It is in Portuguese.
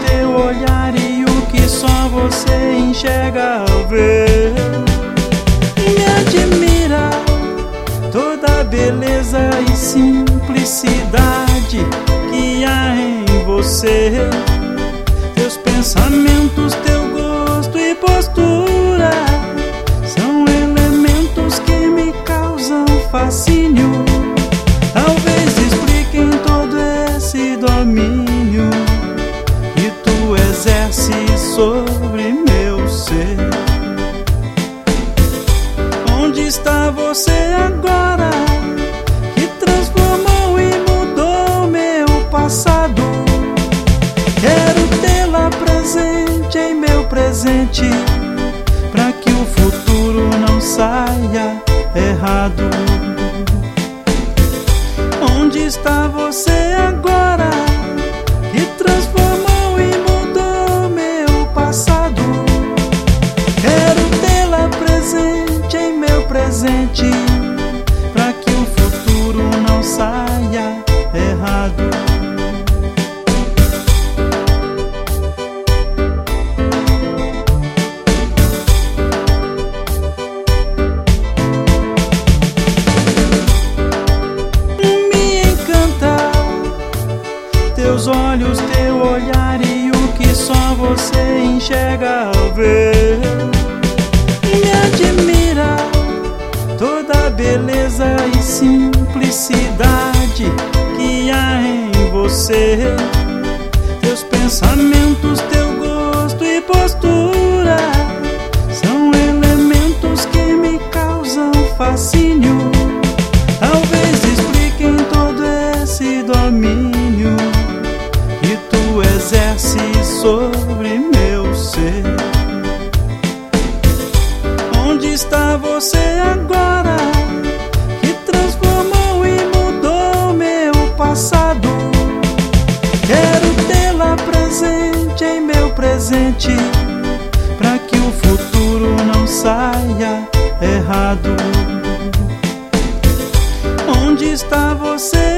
teu olhar e o que só você enxerga ao ver. Me admira toda a beleza e simplicidade que há em você. Teus pensamentos, teu gosto e postura são elementos que me causam fascínio. Talvez expliquem todo esse domínio que tu exerces sobre meu ser. Onde está você agora, que transformou e mudou meu passado? Quero tê-la presente em meu presente, pra que o futuro não saia errado. Onde está você agora, que transformou e mudou meu passado? Quero tê-la presente em meu presente, pra que o futuro não saia errado. Teus olhos, teu olhar e o que só você enxerga ao ver. Me admira toda a beleza e simplicidade que há em você. Teus pensamentos, teu gosto e postura são elementos que me causam fascínio. Talvez expliquem todo esse domínio que tu exerces sobre meu ser. Onde está você agora, que transformou e mudou meu passado? Quero tê-la presente em meu presente, pra que o futuro não saia errado. Onde está você